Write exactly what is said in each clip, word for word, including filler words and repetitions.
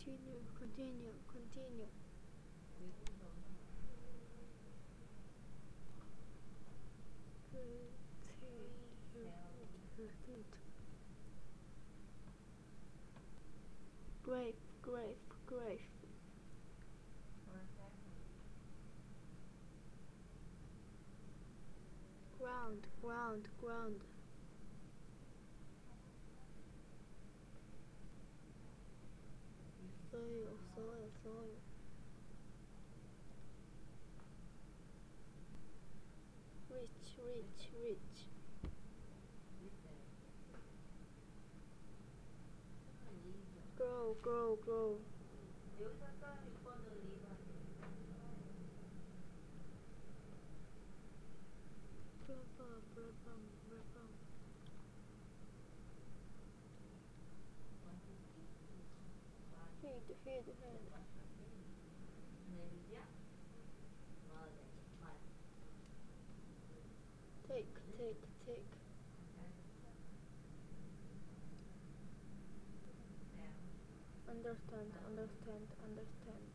continue, continue, continue. Grape, grape, grape. Ground, ground, ground. Soil, soil, soil. Rich, rich, rich. Grow, grow, grow. Brabham, brabham, brabham. Feed, feed, feed. Take, take, take. Understand, understand, understand.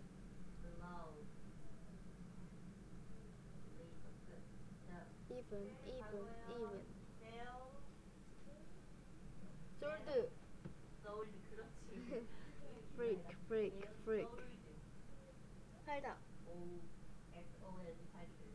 Even, even, even. Solve. Break, break, break. 팔다.